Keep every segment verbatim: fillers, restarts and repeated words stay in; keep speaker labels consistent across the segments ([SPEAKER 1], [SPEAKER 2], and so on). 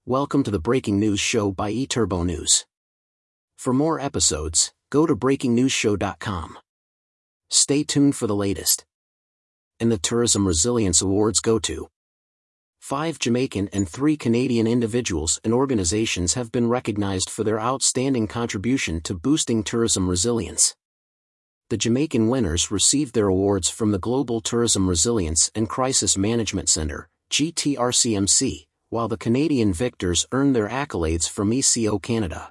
[SPEAKER 1] Welcome to the Breaking News Show by eTurbo News. For more episodes, go to breaking news show dot com. Stay tuned for the latest. And the Tourism Resilience Awards go to five Jamaican and three Canadian individuals and organizations have been recognized for their outstanding contribution to boosting tourism resilience. The Jamaican winners received their awards from the Global Tourism Resilience and Crisis Management Center, G T R C M C, while the Canadian victors earned their accolades from E C O Canada.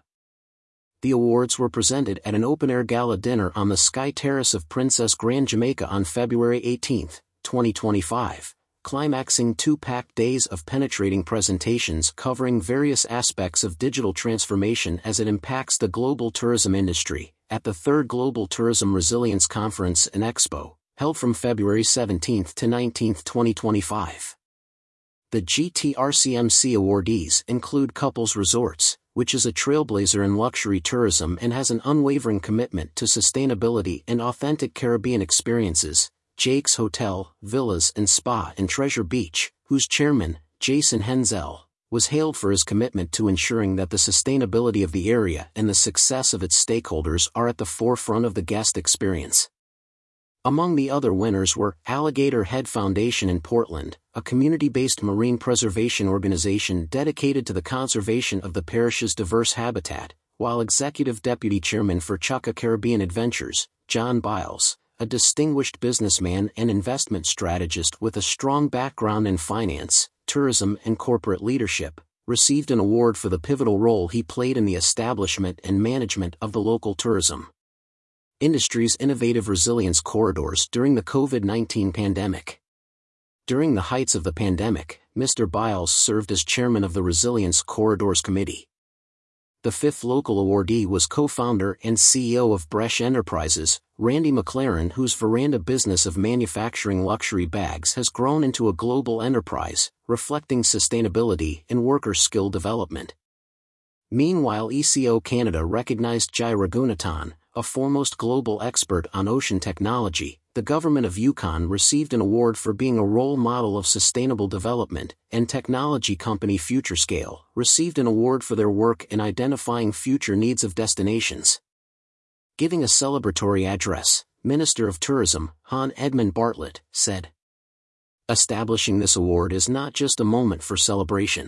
[SPEAKER 1] The awards were presented at an open-air gala dinner on the Sky Terrace of Princess Grand Jamaica on February eighteenth, twenty twenty-five, climaxing two packed days of penetrating presentations covering various aspects of digital transformation as it impacts the global tourism industry, at the third Global Tourism Resilience Conference and Expo, held from February seventeenth to nineteenth, twenty twenty-five. The G T R C M C awardees include Couples Resorts, which is a trailblazer in luxury tourism and has an unwavering commitment to sustainability and authentic Caribbean experiences, Jake's Hotel, Villas and Spa in Treasure Beach, whose chairman, Jason Henzel, was hailed for his commitment to ensuring that the sustainability of the area and the success of its stakeholders are at the forefront of the guest experience. Among the other winners were Alligator Head Foundation in Portland, a community-based marine preservation organization dedicated to the conservation of the parish's diverse habitat, while Executive Deputy Chairman for Chukka Caribbean Adventures, John Biles, a distinguished businessman and investment strategist with a strong background in finance, tourism and corporate leadership, received an award for the pivotal role he played in the establishment and management of the local tourism industry's innovative resilience corridors during the COVID nineteen pandemic. During the heights of the pandemic, Mister Biles served as chairman of the Resilience Corridors Committee. The fifth local awardee was co-founder and C E O of Bresh Enterprises, Randy McLaren, whose veranda business of manufacturing luxury bags has grown into a global enterprise, reflecting sustainability and worker skill development. Meanwhile, E C O Canada recognized Jai Raghunathan, a foremost global expert on ocean technology. The government of Yukon received an award for being a role model of sustainable development, and technology company FutureScale received an award for their work in identifying future needs of destinations. Giving a celebratory address, Minister of Tourism, Han Edmund Bartlett, said, "Establishing this award is not just a moment for celebration.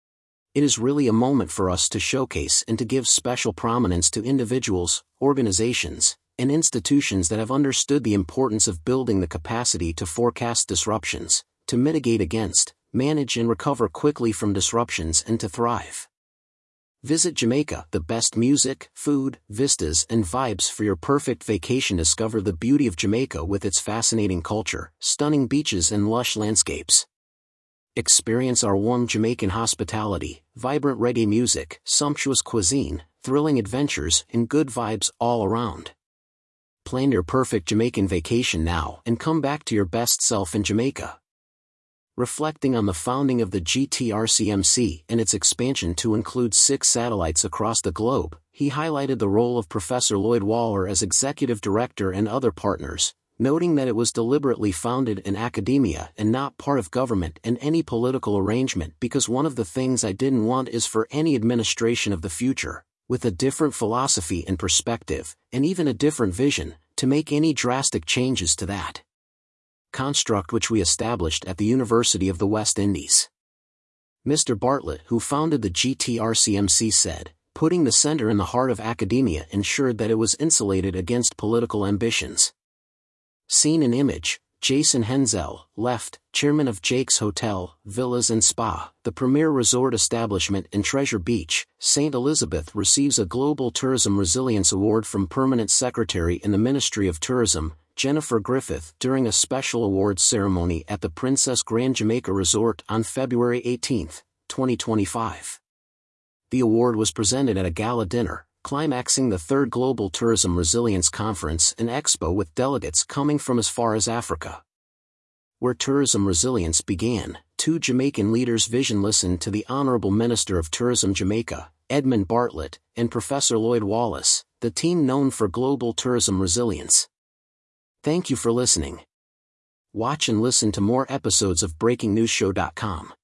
[SPEAKER 1] It is really a moment for us to showcase and to give special prominence to individuals, organizations, and institutions that have understood the importance of building the capacity to forecast disruptions, to mitigate against, manage and recover quickly from disruptions and to thrive. Visit Jamaica, the best music, food, vistas and vibes for your perfect vacation. Discover the beauty of Jamaica with its fascinating culture, stunning beaches and lush landscapes. Experience our warm Jamaican hospitality, vibrant reggae music, sumptuous cuisine, thrilling adventures, and good vibes all around. Plan your perfect Jamaican vacation now and come back to your best self in Jamaica." Reflecting on the founding of the G T R C M C and its expansion to include six satellites across the globe, he highlighted the role of Professor Lloyd Waller as executive director and other partners, noting that it was deliberately founded in academia and not part of government and any political arrangement, because one of the things I didn't want is for any administration of the future, with a different philosophy and perspective, and even a different vision, to make any drastic changes to that construct which we established at the University of the West Indies. Mister Bartlett, who founded the G T R C M C, said, "Putting the center in the heart of academia ensured that it was insulated against political ambitions." Seen in image, Jason Henzel, left, chairman of Jake's Hotel, Villas and Spa, the premier resort establishment in Treasure Beach, Saint Elizabeth, receives a Global Tourism Resilience Award from Permanent Secretary in the Ministry of Tourism, Jennifer Griffith, during a special awards ceremony at the Princess Grand Jamaica Resort on February eighteenth, twenty twenty-five. The award was presented at a gala dinner, climaxing the third Global Tourism Resilience Conference and Expo with delegates coming from as far as Africa. Where tourism resilience began, two Jamaican leaders' vision listened to the Honorable Minister of Tourism Jamaica, Edmund Bartlett, and Professor Lloyd Wallace, the team known for global tourism resilience. Thank you for listening. Watch and listen to more episodes of breaking news show dot com.